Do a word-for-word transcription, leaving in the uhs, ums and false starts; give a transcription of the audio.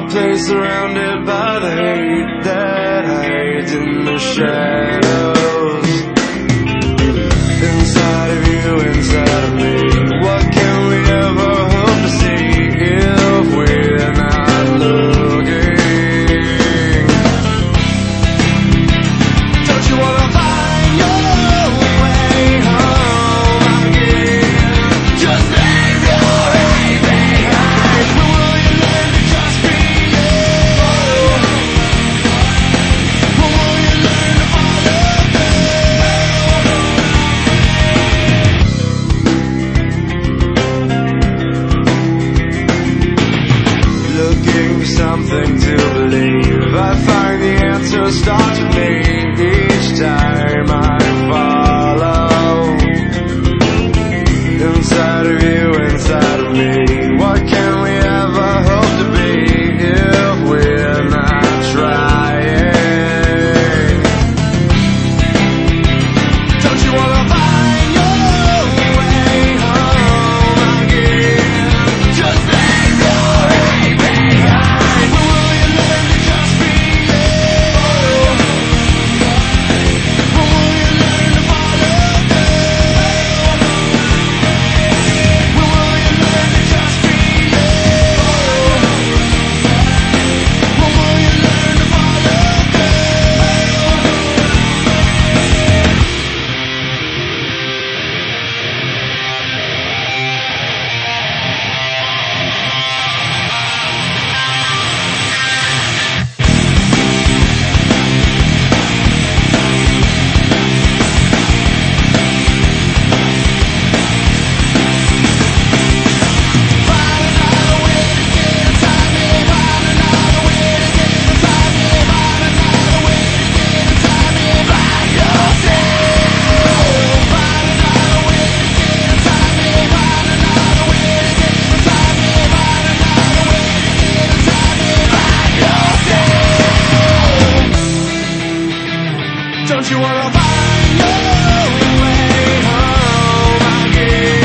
a place surrounded by the hate that hides in the shadows. Inside of you, inside of me, what can we ever hope to see if we're not looking? Don't you wanna find your way home again? Just leave your hate behind. When will you learn to just be you? When will you learn to follow through? Looking for something to believe, I find the answer starts with me each time I follow. Inside of you, inside of me, what can we ever hope to be if we're not trying? Don't you wanna find your way home again? Just leave your hate behind. When will you learn to just be you? When will you learn to follow through? When will you learn to just be you? When will you learn to follow Don't you wanna find your way home again?